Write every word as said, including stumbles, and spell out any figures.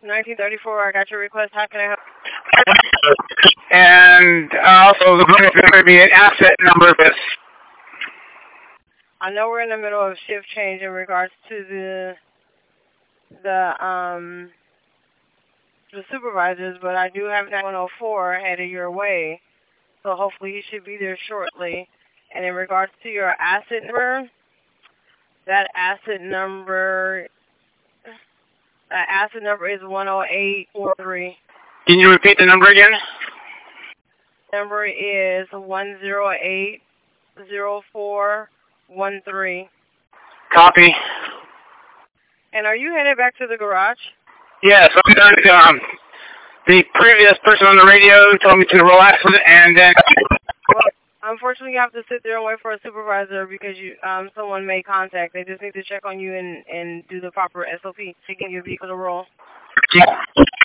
nineteen thirty-four, I got your request. How can I help? And also, the if there could be an asset number of this. I know we're in the middle of shift change in regards to the the um the supervisors, but I do have nine one oh four headed your way, so hopefully he should be there shortly. And in regards to your asset number, that asset number, that asset number is one oh eight four three. Can you repeat the number again? Number is one oh eight oh four one three. Copy. And are you headed back to the garage? Yes, um, the previous person on the radio told me to relax with it, and then... Well, unfortunately, you have to sit there and wait for a supervisor because you um someone made contact. They just need to check on you and, and do the proper S O P to get your vehicle to roll. Yeah.